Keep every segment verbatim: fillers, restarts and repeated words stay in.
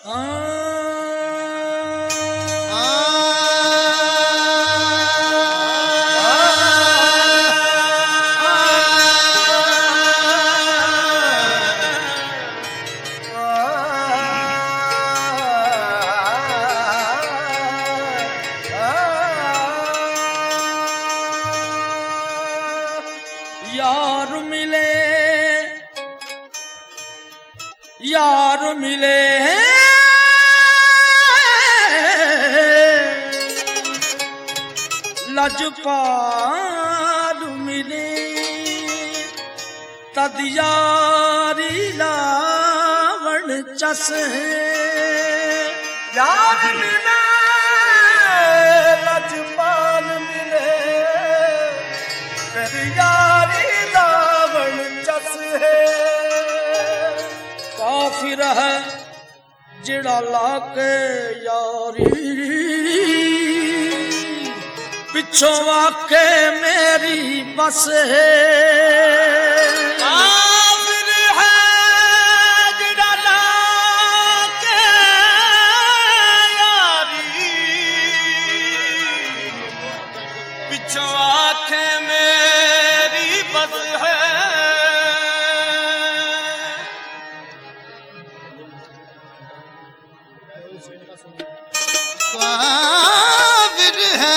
यार मिले यार मिले लजपाल मिले तद यारी लावण चस है। यार मिले लजपाल मिले फिर यारी लावण चस है। काफिर है जिड़ा लाके यारी पिछों आके मेरी बस है। काफिर है जिड़ा लाके यारी पिछों आके मेरी बस है। काफिर है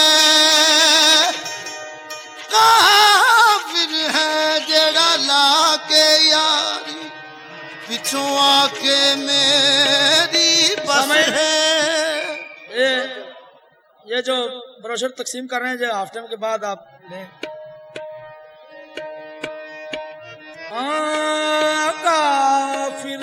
काफिर है जड़ा लाके यारी पिछों आके मेरी बस है। ये ये जो ब्रोशर तकसीम कर रहे हैं जो हाफ टाइम के बाद आप लें। काफिर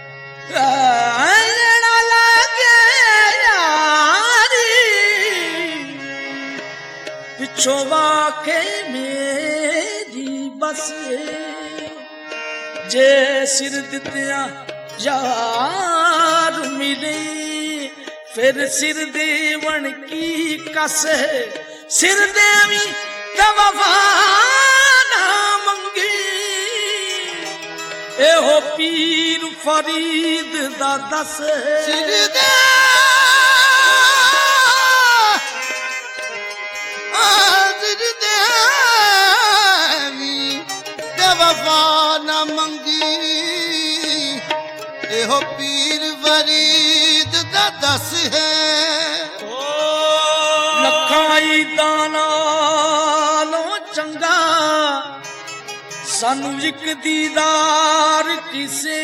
पिछों वाके मेरी बस जे सिर दित्या यार मिले फिर सिर देवन की कस है। सिर देवी तवफा ना मंगी ए हो पीर फरीद दा दस है। सिर दे वफा न मंगी एहो पीर फरीद दा दस है। लखाई दाना लो चंगा सानू एक दीदार किसे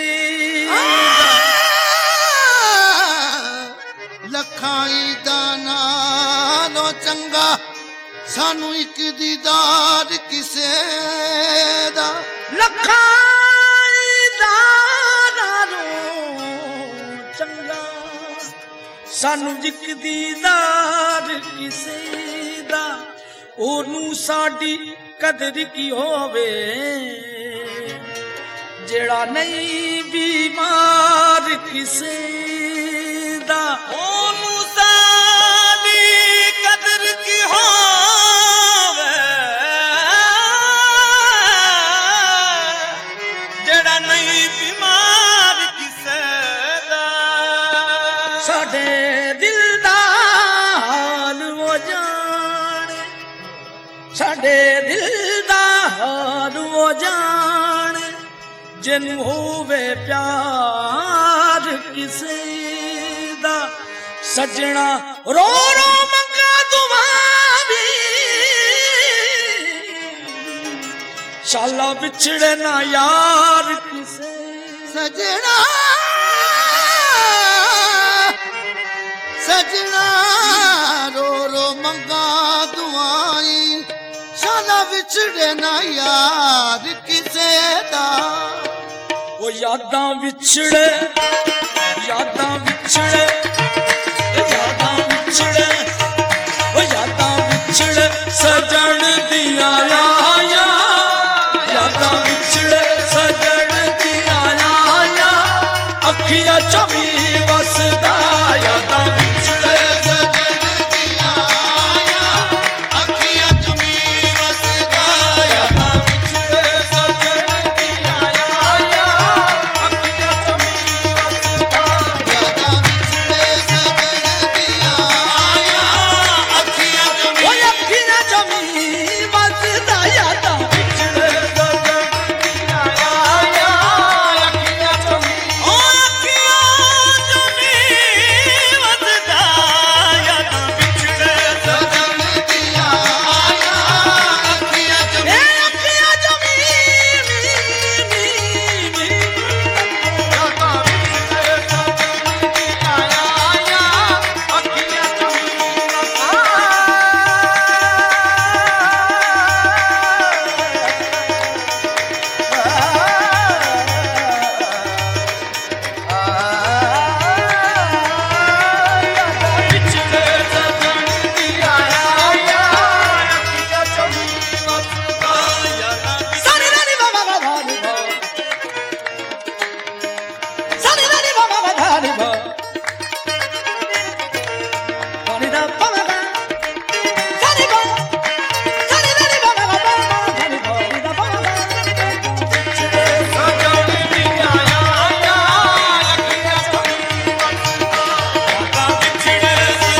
लखाई दाना लो चंगा सानू एक दीदार किसे दा। लखाई दाना लो चंगा सानू एक दीदार किसे दा। ओनू साडी कदर की होवे जेड़ा नहीं बीमार किसे दा। ओनू साडी कदर की होवे जेड़ा नहीं बीमार किसे दा। साडे दिल दा हाल वो जाने साडे दिल दा हाल वो जाने जिन्नू होवे प्यार किसे दा। सजना रो रो मंगा दुआ भी शाला बिछड़े ना यार किसे। सजना सजना रो रो मंगा दुआई शाला बिछड़े ना यार किसे दा। वो यादां विछड़े यादां विछड़े यादां विछड़े वो यादां विछड़े सजन दिया आया यादां विछड़े सजन दिया आया अखियां चवी वसदा यादां विछड़े सजन दिया आया अखियां चवी वसदा। यादां विछड़े सजन दिया आया अखियां चवी वसदा। धारी भा पानी दा पागा सारी भा सारी दारी भा भा धारी भा दा पागा सजनी दिया आया अखियां चुमी वसदा बिछड़े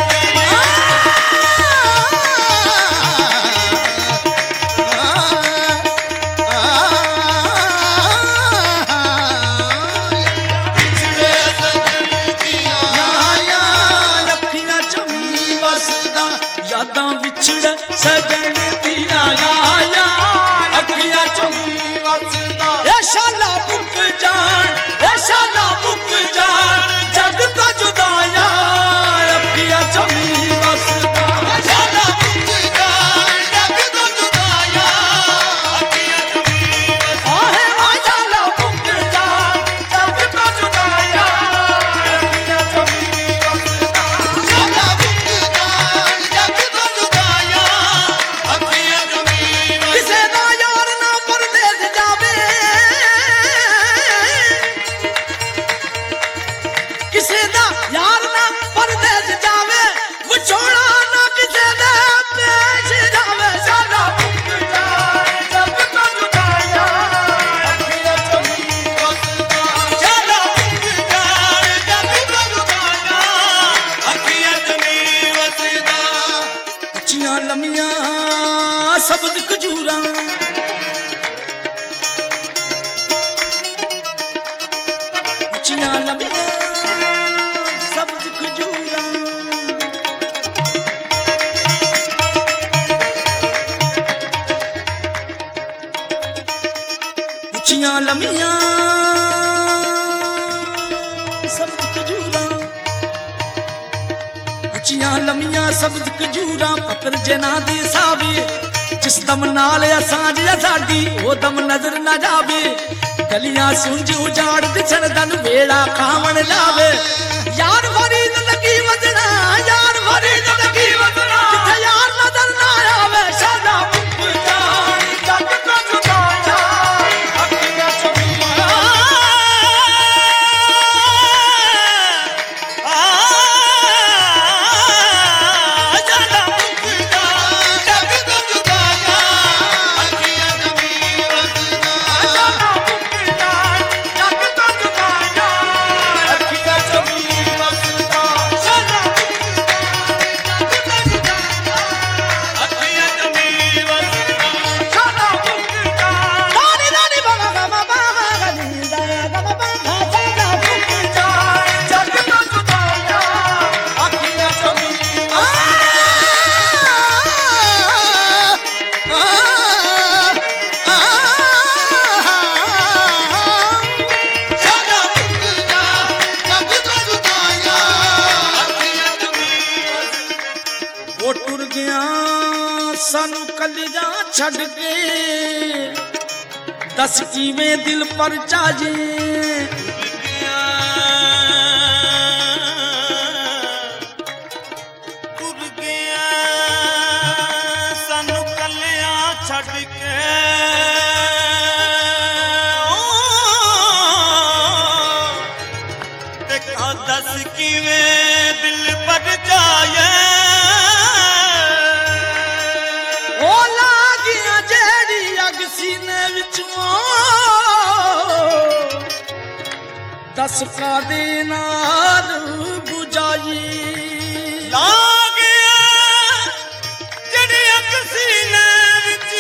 यादां विछड़ सजन दिया आया अखियां चुमी वसदा ए शाला मुक जान ए शाला मुक जान जग तो जुदाया अखियां चुमी वसदा शाला मुक जान जग तो जुदाया अखियां चुमी आहे आ शाला मुक जान जग तो जुदाया अखियां चुमी वसदा शाला मुक जान जग तो जुदाया अखियां चुमी किसे दा यार ना परदेस जावे किसे दा यार ना परदेस जावे विछोड़ा ना किसे दे पेश जावे शाला मुक जाए जग तो जुदाया अखियां चुमी वसदा शाला मुक जान जग तो जुदाया अखियां चुमी वसदा ਉੱਚੀਆਂ ਲੰਮੀਆਂ ਸਬਜ਼ ਖਜੂਰਾਂ ਉੱਚੀਆਂ ਲੰਮੀਆਂ ਸਬਜ਼ ਖਜੂਰਾਂ ਉੱਚੀਆਂ ਲੰਮੀਆਂ ਸਬਜ਼ ਖਜੂਰਾਂ ਉੱਚੀਆਂ ਲੰਮੀਆਂ ਸਬਜ਼ ਖਜੂਰਾਂ ਪੱਤਰ ਜਨਾ ਦੀ ਸਾਵੇ ਜਿਸ ਦਮ ਨਾਲ ਅਸਾਂਝ ਆ ਸਾਡੀ ਉਹ ਦਮ ਨਜ਼ਰ ਨਾ ਜਾਵੇ ਗਲੀਆਂ ਸੁੰਝ ਉਜਾੜ ਦਿਸਣ ਦਨ ਵੇੜਾ ਖਾਵਣ ਲਾਵੇ ਯਾਰ ਫਰੀਦ ਲੱਗੀ ਵਜਣਾ ਯਾਰ ਫਰੀਦ ਲੱਗੀ ਵਜਣਾ ਜਿੱਥੇ ਯਾਰ ਨਜ਼ਰ ਨਾ ਆਵੇ ਸਾਡਾ ਮੁੱਕ ਜਾਣ ਜੱਗ ਤੋਂ ਜੁਦਾਇਆ ਅੱਖੀਆਂ ਚੁਮੀਆਂ शाला मुक जान जग तो जुदाया अखियां चुमी वसदा ਜੱਗ ਤੋਂ ਜੁਦਾਇਆ ਅੱਖੀਆਂ ਚੁਮੀ ਵਸਦਾ शाला मुक जान जग तो जुदाया अखियां चुमी वसदा ਸਾਡਾ ਮੁੱਕ ਜਾਣ ਦਾਨੀ ਦਾਨੀ ਬਾਬਾ ਬਾਬਾ ਬਾਬਾ ਗਲੀ ਦਾ ਬਾਬਾ ਬਾਬਾ ਸਾਡਾ ਮੁੱਕ ਜਾਣ ਜੱਗ ਤੋਂ ਜੁਦਾਇਆ ਅੱਖੀਆਂ ਚੁਮੀ शाला मुक जान जग तो जुदाया अखियां चुमी वसदा ਉਹ ਟੁਰ ਗਿਆ ਸਾਨੂੰ ਕੱਲਿਆਂ ਛੱਡ ਕੇ ਦੱਸ ਕਿਵੇਂ ਦਿਲ ਪਰ ਚਾਜੇ ਤੁਰ ਗਿਆ ਸਾਨੂੰ ਕੱਲਿਆਂ ਛੱਡ ਕੇ ਤੇ ਕਾ ਦੱਸ ਕਿਵੇਂ ਦਿਲ ਭਰ ਜਾਏ ਉਹ ਲਾਗੀਆਂ ਜਿਹੜੀ ਅੱਗ ਸੀਨੇ ਵਿੱਚੋਂ ਦੱਸ ਕਾਦੇ ਨਾਲ ਬੁਝਾਈ ਲਾਗ ਜਿਹੜੀ ਅੱਗ ਸੀਨੇ ਵਿੱਚ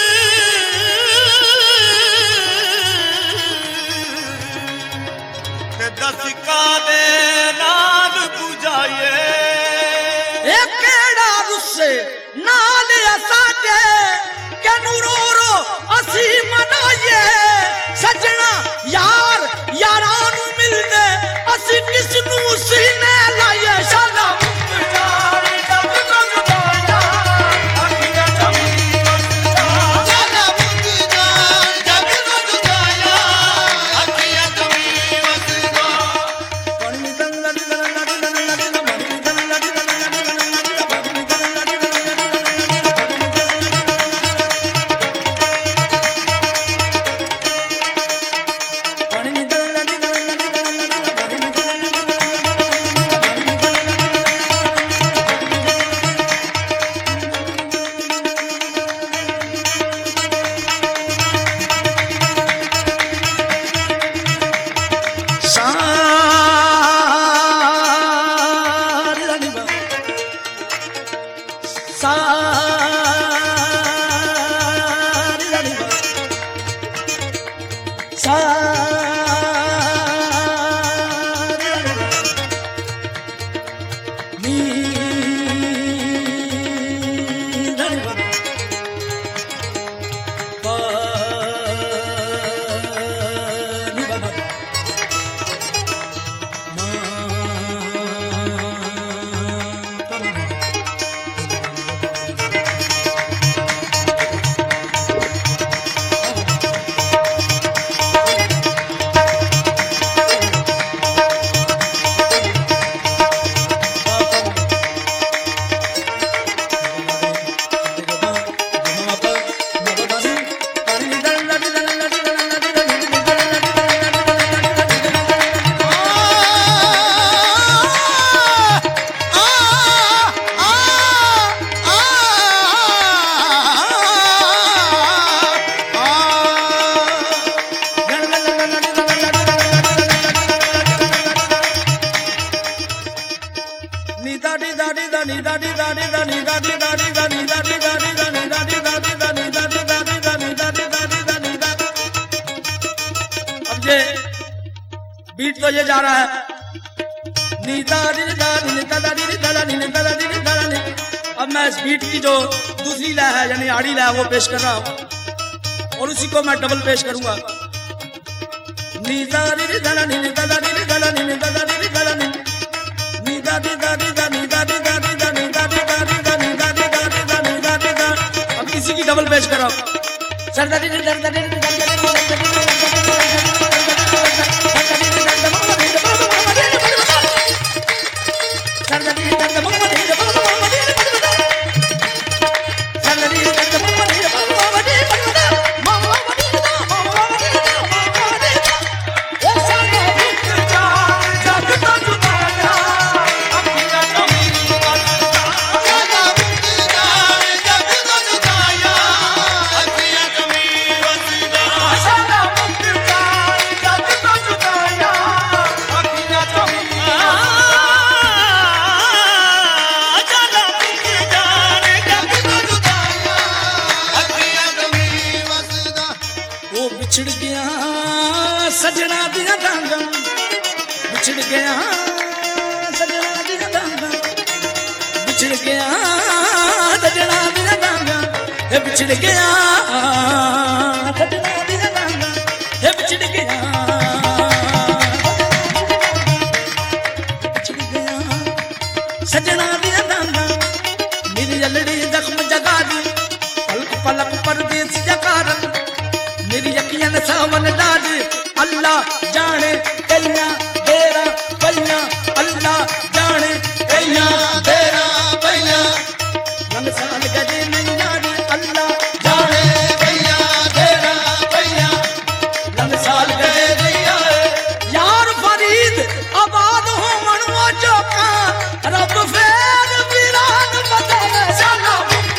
ਤੇ ਦੱਸ ਕਾਦੇ ਨਾਲ 부ਝਾਏ ਇਹ ਕਿਹੜਾ ਰੁੱਸੇ ਨਾਲ ਆ ਸਾਡੇ ਕਿਨੂੰ ਰੋ ਰੋ ਅਸੀਂ ਮਨਾਈਏ ਸੱਜਣਾ ਯਾਰ ਯਾਰਾਂ ਨੂੰ ਮਿਲਦੇ ਅਸੀਂ ਕਿਸ ਨੂੰ ਸੀਨੇ ਲਾਈਏ ਸ਼ਾਲਾ ਮੁੱਕ ਜਾਣ ਜੱਗ ਤੋਂ ਜੁਦਾਇਆ ਅੱਖੀਆਂ ਚੁਮੀ ਵਸਦਾ शाला मुक जान जग तो जुदाया अखियां चुमी वसदा ਪਣੀ ਦੰ ਲੜੀ ਦੰ ਲੜੀ ਦੰ ਲੜੀ ਦੰ ਪਣੀ ਦੰ ਲੜੀ ਦੰ ਲੜੀ ਦੰ ਲੜੀ ਦੰ ਪਣੀ ਦੰ ਲੜੀ ਦੰ ਲੜੀ ਦੰ ਪਣੀ ਦੰ ਲੜੀ ਦੰ ਲੜੀ ਦੰ ਲੜੀ ਦੰ ਨੀ ਦਾ ਨੀ ਦਾ ਨੀ ਦਾ ਨੀ ਦਾ ਨੀ ਦਾ ਨੀ ਦਾ ਨੀ ਦਾ ਨੀ ਦਾ ਨੀ ਦਾ ਨੀ ਦਾ ਨੀ ਦਾ ਨੀ ਦਾ ਨੀ ਦਾ ਨੀ ਦਾ ਨੀ ਦਾ ਨੀ ਦਾ। अब ये बीट तो ये जा रहा है नी दा नी दा नी दा दा नी दा दा नी दा दा नी दा दा नी। अब मैं इस बीट की जो दूसरी लय है यानी आड़ी लय वो पेश कर रहा हूँ और उसी को मैं डबल पेश करूंगा। नी दा नी दा नी दा दा नी दा दा नी दा दा नी दा दा नी नी दा नी दा नी दा नी दा नी दा नी दा नी दा नी दा नी दा नी दा नी दा नी दा नी दा नी दा। अब इसी की डबल पेश कर रहा हूँ। सर दा नी दा नी दा नी दा नी दा नी बिछड़ गया सजना दिया डांगा बिछड़ गया सजना दिया डांगा बिछड़ गया सजना दिया डांगा हे बिछड़ गया सजना दिया डांगा हे बिछड़ गया बिछड़ गया सजना दिया डांगा मेरी जलड़ी जख्म जगा दी पलक पलक परदेस जकारन मेरी यकीन सावन दाद अल्लाह जाने कलियां तेरा पलियां अल्लाह जाने कलियां तेरा पलियां रंग साल गजे नहीं याद अल्लाह जाने कलियां तेरा पलियां रंग साल गजे नहीं याद यार फरीद आबाद हो मनवा चौका रब फेर वीरान बदले साला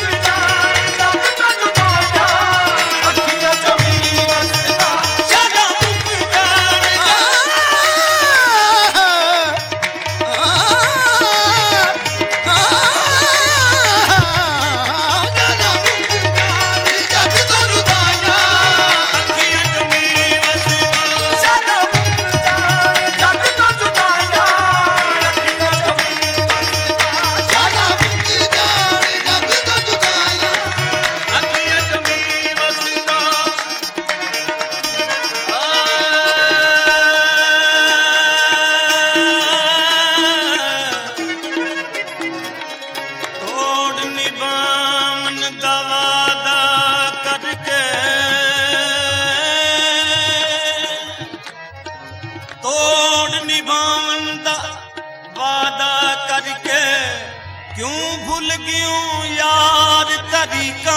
क्यों भूल गयूं यार तरीका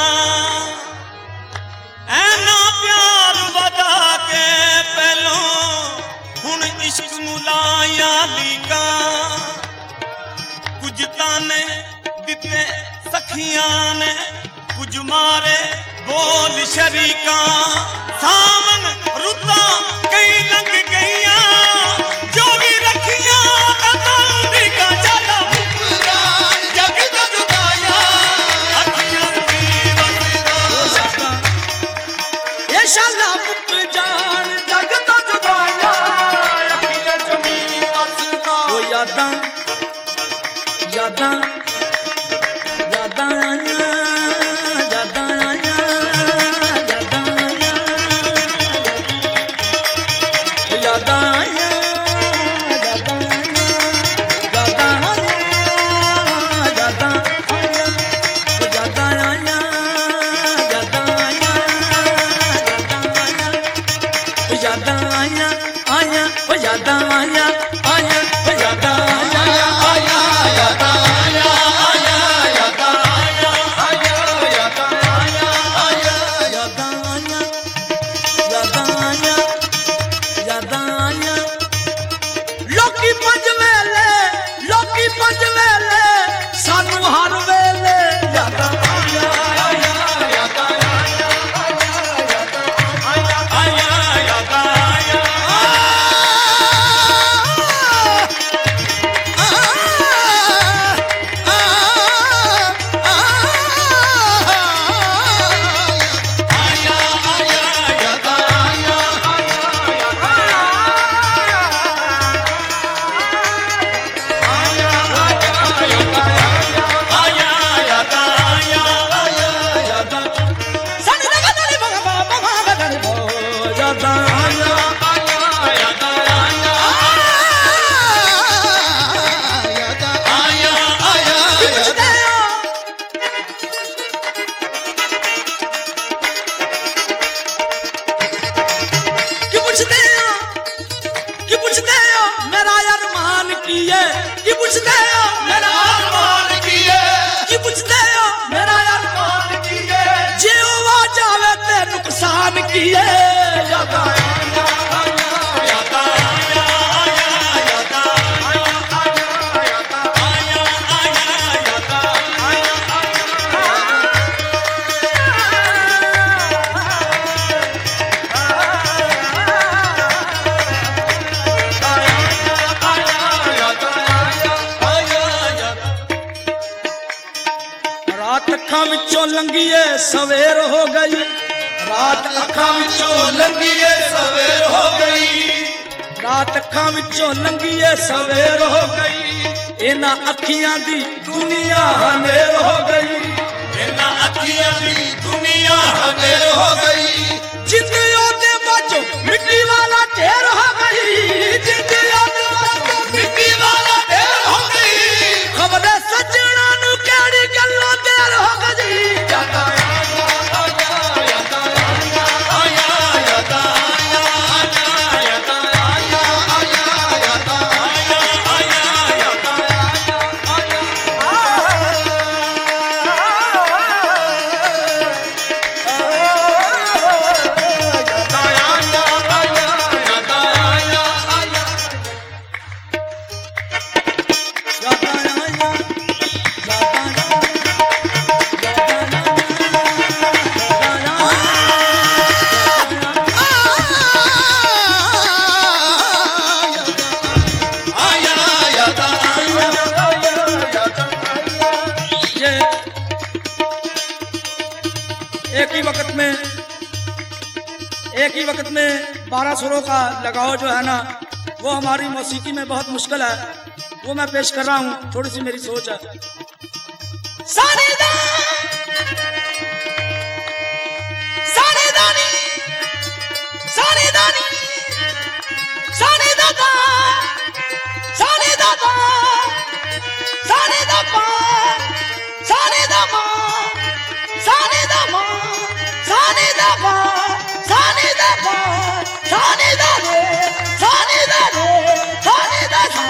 ऐना प्यार वदा के पहलो हुण इश्क मुलाया लीका कुछ ताने दिते सखियां ने कुछ मारे बोल शरीका सावन रुता कई लंघ गईया जो भी रखिया शाला मुक जान जग तो जुदाया अखियां जमीन असदा ओ यादां यादां यादां आया यादां आया यादां आया यादां आया यादां आया आया ओ यादां आया आया ओ यादां आया आया यादां आया किए कि पूछते हो मेरा अरमान किए कि पूछते हो मेरा अरमान किए जे हुआ जावे ते नुकसान किए यादा आया यादा आया आया यादा आया आया यादा आया आया यादा आया रात अखां विचों लंघीए सवेर हो गई रात अखां विचों लंघीए सवेर हो गई रात अखां विचों लंघीए सवेर हो गई इन्हां अखियां दी दुनिया हनेर हो गई इन्हां अखियां दी दुनिया हनेर हो गई जिंदगियों दे बाजो मिट्टी वाला ढेर हो गई जिंदगियों दे बाजो मिट्टी वाला ढेर हो गई खबरे सजना नु केड़ी गल्लों देर हो गई यादा आया आया यादा आया यादा आया यादा आया आया यादा आया आया यादा ये एक ही वक्त में एक ही वक्त में बारह सुरों का लगाव जो है ना वो हमारी मौसीकी में बहुत मुश्किल है वो मैं पेश कर रहा हूँ थोड़ी सी मेरी सोच है सारे दा सारे दानी सारे दानी सारे दादा सारे दादा सारे दापा सारे दामा सारे दामा सारे दापा सारे दापा सारे दादे सारे दादे सारे दादा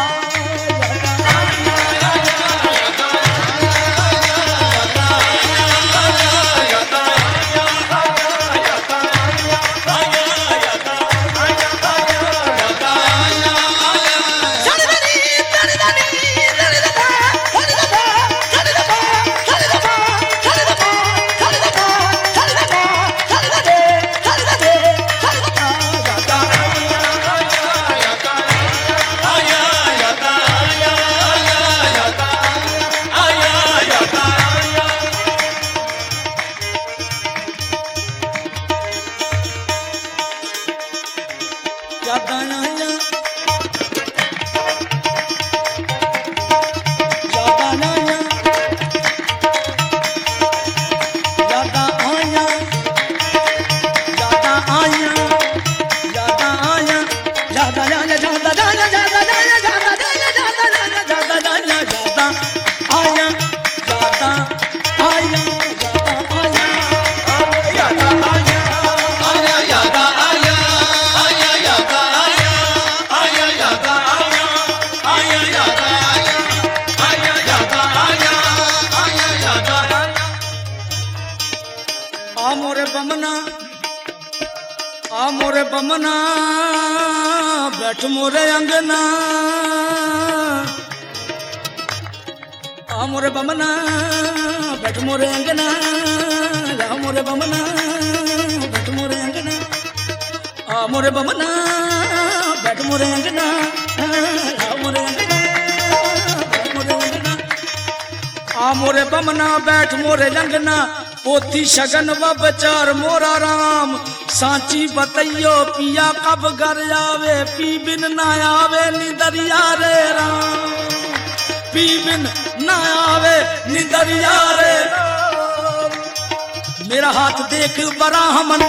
बमना आ मोरे बमना बैठ मोरे अंगना आ मोरे बमना बैठ मोरे अंगना आ मोरे बमना बैठ मोरे अंगना आ मोरे बमना बैठ मोरे अंगना आ मोरे अंगना बैठ मोरे अंगना आ मोरे बमना बैठ मोरे अंगना पोथी शगन व बचार मोरा राम सांची बतैयो पिया कब घर आवे पी बिन ना आवे निदरिया रे राम पी बिन ना आवे निदरिया रे राम। मेरा हाथ देख बराहमन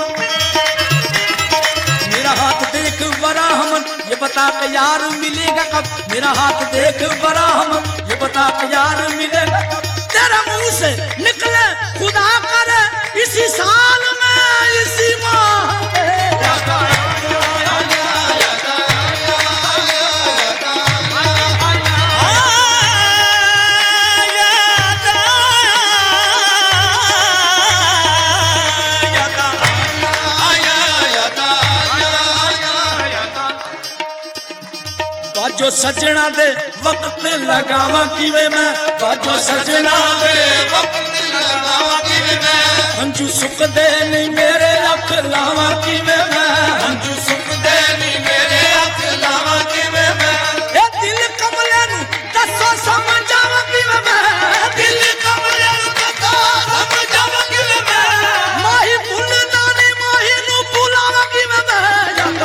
मेरा हाथ देख बराहमन ये बता के यार मिलेगा कब मेरा हाथ देख बराहमन ये बता के यार मिलेगा कब तेरा मुंह से निकले खुदा करे इसी साल में इसी माह में ਬਾਜੋ ਸਜਣਾ ਦੇ ਵਕਤ ਲਗਾਵਾਂ ਕਿਵੇਂ ਮੈਂ ਬਾਜੋ ਸਜਣਾ ਦੇ ਵਕਤ ਲਗਾਵਾਂ ਕਿਵੇਂ ਮੈਂ ਹੰਝੂ ਸੁੱਕਦੇ ਨਹੀਂ ਮੇਰੇ ਅੱਖ ਲਾਵਾਂ ਕਿਵੇਂ ਮੈਂ ਹੰਝੂ ਸੁੱਕਦੇ ਨਹੀਂ ਮੇਰੇ ਅੱਖ ਲਾਵਾਂ ਕਿਵੇਂ ਮੈਂ ਇਹ ਦਿਲ ਕਮਲੇ ਨੂੰ ਦੱਸੋ ਸਮਝਾਵਾਂ ਕਿਵੇਂ ਮੈਂ ਦਿਲ ਕਮਲੇ ਨੂੰ ਦੱਸੋ ਸਮਝਾਵਾਂ ਕਿਵੇਂ ਮੈਂ ਮਾਹੀ ਭੁੱਲਣਾ ਨਹੀਂ ਮਾਹੀ ਨੂੰ ਭੁਲਾਵਾਂ ਕਿਵੇਂ ਮੈਂ ਯਾਦਾਂ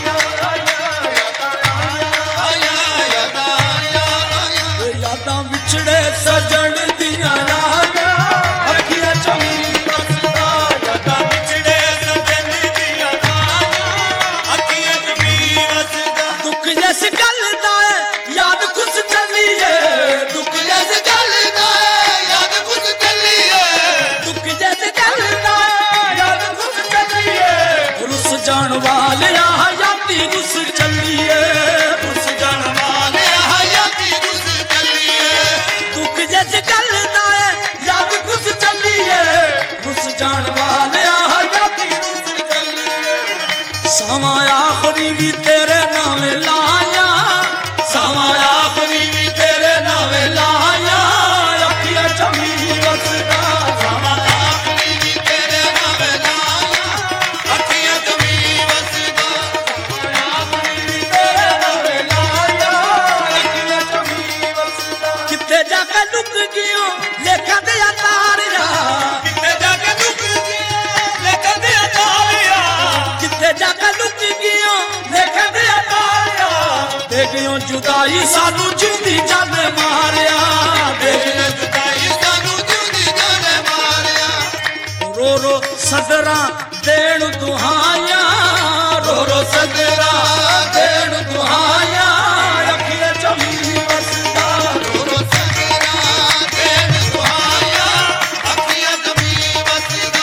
ਆਇਆ ਯਾਦਾਂ ਆਇਆ ਯਾਦਾਂ ਵਿਛੜੇ ਸਜਣ ਦੀਆਂ ਰਾਹਾਂ ਅੱਖੀਆਂ ਚਮੀ ਵਸਦਾ ਯਾਦਾਂ ਵਿਛੜੇ ਸਜਣ ਦੀਆਂ ਰਾਹਾਂ ਅੱਖੀਆਂ ਚ ਵੀ ਵਸਦਾ ਦੁੱਖ ਜਿਸ ਗੱਲ ਦਾ ਹੈ ਯਾਦ ਕੁਛ ਚੱਲੀਏ ਦੁੱਖ ਜਿਸ ਗੱਲ ਦਾ ਯਾਦ ਕੁਝ ਚੱਲੀਏ ਦੁੱਖ ਜਿਸ ਗੱਲ ਦਾ ਹੈ ਯਾਦ ਕੁਛ ਚੱਲੀਏ ਰੁੱਸ ਜਾਣ ਵਾਲਿਆ ਯਾਦੀ ਰੁੱਸ ਚੱਲੀਏ ਉਸ ਜਨ ਵਾਲਿਆ ਹਯਾਤੀ ਰੁੱਸ ਚੱਲੀਏ ਦੁੱਖ ਜਿਸ ਗੱਲ ਦਾ ਹੈ ਯਾਦ ਕੁਛ ਚੱਲੀਏ ਰੁੱਸ ਜਾਣ ਵਾਲਿਆ ਯਾਦੀ ਰੁੱਸ ਚੱਲੀਏ ਸਮਾਂ ਆਖਰੀ ਵੀ ਤੇਰੇ ਨਾਮ ਲਾਇਆ ਸਮਾਂ ਆਖਰੀ ਵੀ ਤੇਰੇ ਨਾਮ ਲਾਇਆ ਅੱਖੀਆਂ ਚਮੀ ਵਸਦਾ ਸਮਾਂ ਆਖਰੀ ਵੀ ਤੇਰੇ ਨਾਮ ਲਾਇਆ ਅੱਖੀਆਂ ਚ ਵੀ ਵਸਦਾ ਕਿੱਥੇ ਜਾ ਕੇ ਲੁਕ ਗਿਓ ਲੇਖਾਂ ਦੇ ਤਾਰਿਆ ਕਿਤੇ ਜਾ ਕੇ ਦੁੱਖ ਗਿਆ ਲੇਖਾਂ ਦੇ ਤਾਰਿਆ ਕਿੱਥੇ ਜਾ ਕੇ ਲੁਕ ਗਿਓ ਲੇਖਾਂ ਦੇ ਤਾਰਿਆ ਦੇ ਗਿਓ ਜੁਦਾਈ ਸਾਨੂੰ ਜਿੰਦੀ ਜਾਨ ਮਾਰਿਆ ਦੇ ਤੇਰੇ ਜੁਦਾਈ ਸਾਨੂੰ ਜਿਉਂਦੀ ਜਾਨ ਮਾਰਿਆ ਰੋ ਰੋ ਸਦਰਾਂ ਦੇਣ ਦੁਹਾਈਆਂ ਰੋ ਰੋ ਸਦਰਾਂ ਦੇਣ ਦੁਹਾਈਆਂ ਅੱਖੀਆਂ ਚਮੀ ਵਸਦਾ ਰੋ ਸਜਣਾ ਦੇਣ ਦੁਹਾਇਆ ਅੱਖੀਆਂ ਚ ਵੀ ਵਸਦਾ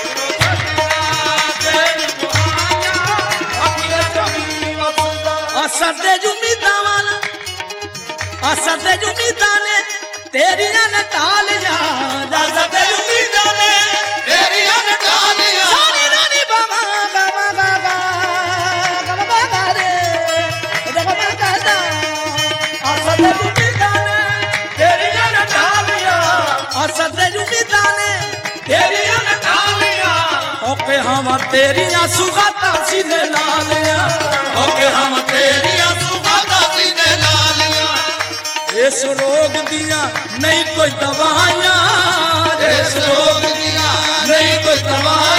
ਅਸਰ ਦੇ ਜੁਮੀਦਾਂ ਵਾਲਾ ਅਸਰ ਦੇ ਜੁਮੀਦਾਂ ਨੇ ਤੇਰੀਆਂ ਨੇ ਟਾਲੀਆਂ ਅਸਰ ਦੇ ਉਮੀਦਾਂ ਨੇ ਤੇਰੀਆਂ ਨਟਾਲੀਆਂ ਸਾਨੀ ਨਾਨੀ ਬਾਬਾ ਬਾਬਾ ਬਾਬਾ ਬਾਬਾ ਬਾਬਾ ਰੇ ਬਾਬਾ ਬਾਬਾ ਅਸਰ ਦੇ ਜੁਮੀਦਾਂ ਨੇ ਤੇਰੀਆਂ ਨੇ ਟਾਲੀਆਂ ਅਸਰ ਦੇ ਜੁਮੀਦਾਂ ਨੇ ਤੇਰੀਆਂ ਨੇ ਟਾਲੀਆਂ ਓਕੇ ਹਮ ਤੇਰੀਆਂ ਸੁਗਾਤਾਂ ਸੀਨੇ ਲਾਲੀਆਂ ਓਕੇ ਹਮ ਤੇਰੀਆਂ ਸੁਭਾਦਾ ਸੀਨੇ ਲਾਲੀਆਂ ਇਸ ਰੋਗ ਦੀਆਂ ਨਹੀਂ ਕੋਈ ਦਵਾਈਆਂ ਇਸ ਇਸ ਰੋਗ ਰੋਗ ਦੀਆਂ ਨਹੀਂ ਕੋਈ ਦਵਾਈਆਂ